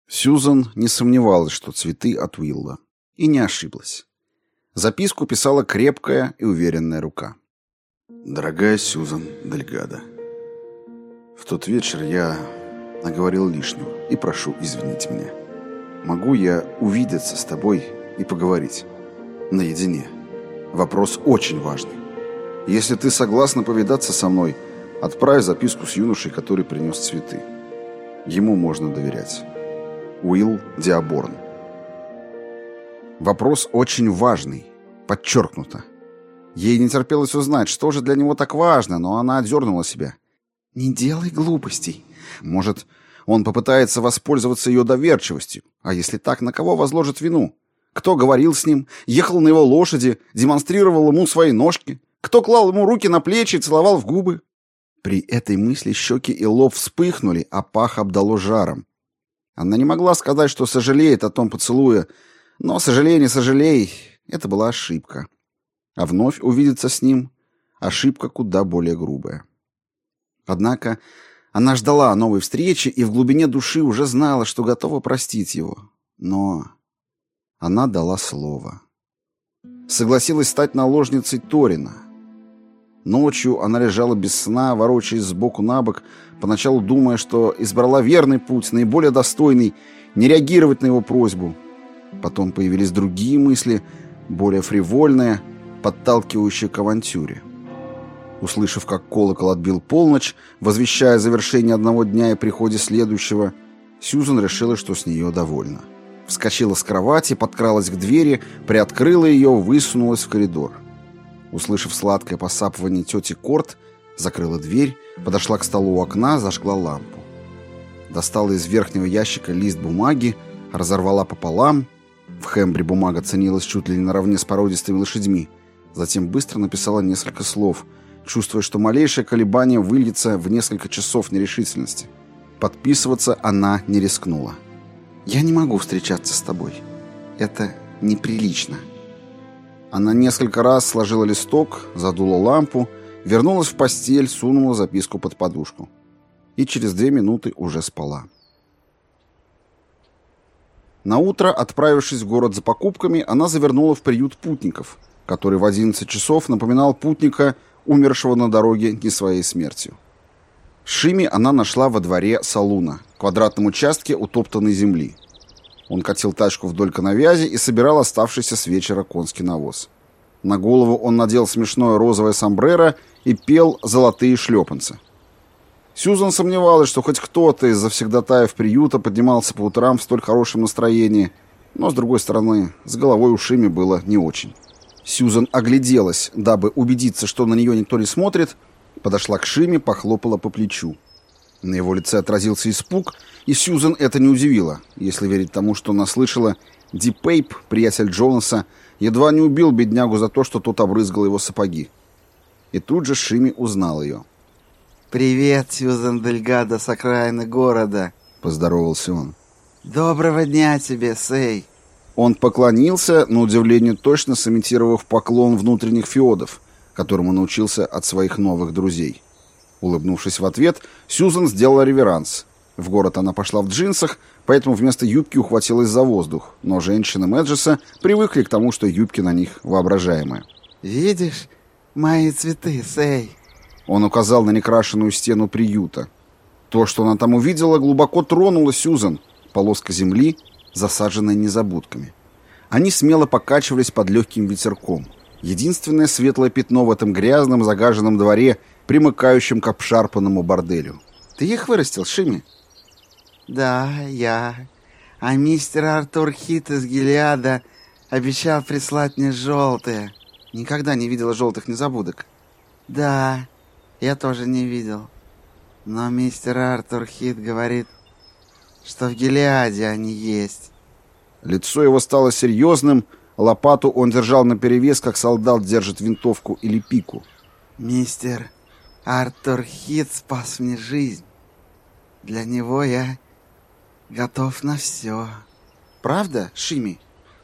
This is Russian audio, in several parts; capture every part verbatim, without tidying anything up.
Сьюзан не сомневалась, что цветы от Уилла, и не ошиблась. Записку писала крепкая и уверенная рука. «Дорогая Сьюзан Дельгадо, в тот вечер я наговорил лишнего и прошу извинить меня. Могу я увидеться с тобой и поговорить наедине? Вопрос очень важный. Если ты согласна повидаться со мной, отправь записку с юношей, который принес цветы. Ему можно доверять. Уилл Диаборн». Вопрос очень важный, подчеркнуто. Ей не терпелось узнать, что же для него так важно, но она отдернула себя. «Не делай глупостей. Может, он попытается воспользоваться ее доверчивостью. А если так, на кого возложит вину? Кто говорил с ним, ехал на его лошади, демонстрировал ему свои ножки? Кто клал ему руки на плечи и целовал в губы?» При этой мысли щеки и лоб вспыхнули, а пах обдало жаром. Она не могла сказать, что сожалеет о том поцелуе, но сожалей, не сожалей, это была ошибка. А вновь увидеться с ним — ошибка куда более грубая. Однако она ждала новой встречи и в глубине души уже знала, что готова простить его. Но она дала слово. Согласилась стать наложницей Торина. Ночью она лежала без сна, ворочаясь сбоку на бок, поначалу думая, что избрала верный путь, наиболее достойный, не реагировать на его просьбу. Потом появились другие мысли, более фривольные, подталкивающие к авантюре. Услышав, как колокол отбил полночь, возвещая завершение одного дня и приходе следующего, Сьюзан решила, что с нее довольна. Вскочила с кровати, подкралась к двери, приоткрыла ее, высунулась в коридор. Услышав сладкое посапывание тети Корт, закрыла дверь, подошла к столу у окна, зажгла лампу. Достала из верхнего ящика лист бумаги, разорвала пополам. В Хембре бумага ценилась чуть ли не наравне с породистыми лошадьми. Затем быстро написала несколько слов, чувствуя, что малейшее колебание выльется в несколько часов нерешительности. Подписываться она не рискнула. «Я не могу встречаться с тобой. Это неприлично». Она несколько раз сложила листок, задула лампу, вернулась в постель, сунула записку под подушку. И через две минуты уже спала. Наутро, отправившись в город за покупками, она завернула в приют путников, который в одиннадцать часов напоминал путника, умершего на дороге не своей смертью. Шими она нашла во дворе салуна, квадратном участке утоптанной земли. Он катил тачку вдоль коновязи и собирал оставшийся с вечера конский навоз. На голову он надел смешное розовое сомбреро и пел «Золотые шлепанцы». Сьюзан сомневалась, что хоть кто-то из завсегдатаев приюта поднимался по утрам в столь хорошем настроении, но, с другой стороны, с головой у Шими было не очень. Сьюзан огляделась, дабы убедиться, что на нее никто не смотрит, подошла к Шими, похлопала по плечу. На его лице отразился испуг, и Сьюзан это не удивило, если верить тому, что она слышала. Ди Пейп, приятель Джонаса, едва не убил беднягу за то, что тот обрызгал его сапоги. И тут же Шими узнал ее. «Привет, Сьюзан Дельгадо с окраины города», — поздоровался он. «Доброго дня тебе, Сэй». Он поклонился, на удивление точно сымитировав поклон внутренних феодов, которому научился от своих новых друзей. Улыбнувшись в ответ, Сьюзан сделала реверанс. В город она пошла в джинсах, поэтому вместо юбки ухватилась за воздух, но женщины Мэджеса привыкли к тому, что юбки на них воображаемые. «Видишь мои цветы, Сэй?» Он указал на некрашенную стену приюта. То, что она там увидела, глубоко тронуло Сьюзан. Полоска земли, засаженная незабудками. Они смело покачивались под легким ветерком. Единственное светлое пятно в этом грязном, загаженном дворе, примыкающем к обшарпанному борделю. «Ты их вырастил, Шими?» «Да, я. А мистер Артур Хит из Гилеада обещал прислать мне желтые». «Никогда не видела желтых незабудок». «Да, я тоже не видел. Но мистер Артур Хит говорит, что в Гилеаде они есть». Лицо его стало серьезным, лопату он держал наперевес, как солдат держит винтовку или пику. «Мистер Артур Хит спас мне жизнь. Для него я готов на все». «Правда, Шими?»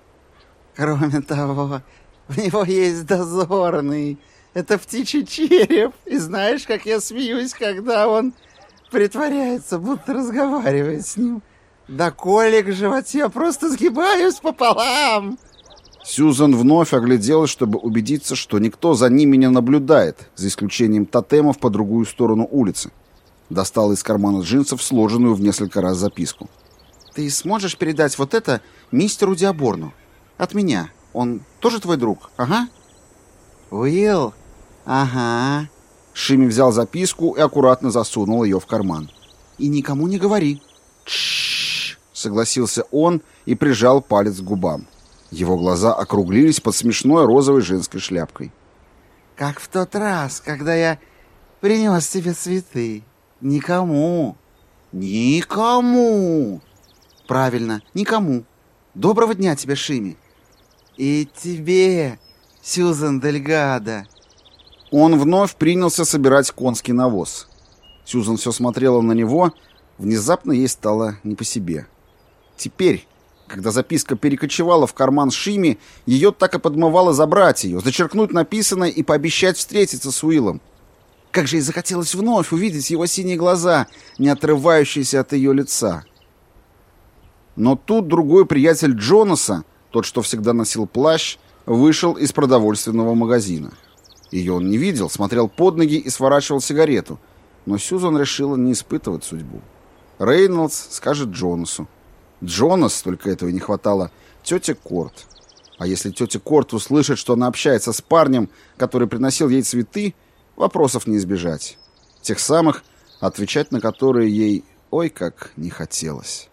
«Кроме того, у него есть дозорный. Это птичий череп. И знаешь, как я смеюсь, когда он притворяется, будто разговаривает с ним. Да колик в животе, я просто сгибаюсь пополам. Сьюзан вновь огляделась, чтобы убедиться, что никто за ними не наблюдает, за исключением тотемов по другую сторону улицы. Достала из кармана джинсов сложенную в несколько раз записку. Ты сможешь передать вот это мистеру Диаборну? От меня. Он тоже твой друг? Ага. Уилл? Ага. Шими взял записку и аккуратно засунул ее в карман. И никому не говори. Тш, согласился он и прижал палец к губам. Его глаза округлились под смешной розовой женской шляпкой. Как в тот раз, когда я принес тебе цветы. Никому. Никому. Правильно, никому. Доброго дня тебе, Шими. И тебе, Сьюзан Дельгадо. Он вновь принялся собирать конский навоз. Сьюзан все смотрела на него. Внезапно ей стало не по себе. Теперь, когда записка перекочевала в карман Шими, ее так и подмывало забрать ее, зачеркнуть написанное и пообещать встретиться с Уиллом. Как же ей захотелось вновь увидеть его синие глаза, не отрывающиеся от ее лица. Но тут другой приятель Джонаса, тот, что всегда носил плащ, вышел из продовольственного магазина. Ее он не видел, смотрел под ноги и сворачивал сигарету. Но Сьюзан решила не испытывать судьбу. Рейнольдс скажет Джонасу. Джонас, только этого и не хватало, тете Корт. А если тетя Корт услышит, что она общается с парнем, который приносил ей цветы, вопросов не избежать. Тех самых, отвечать на которые ей ой как не хотелось.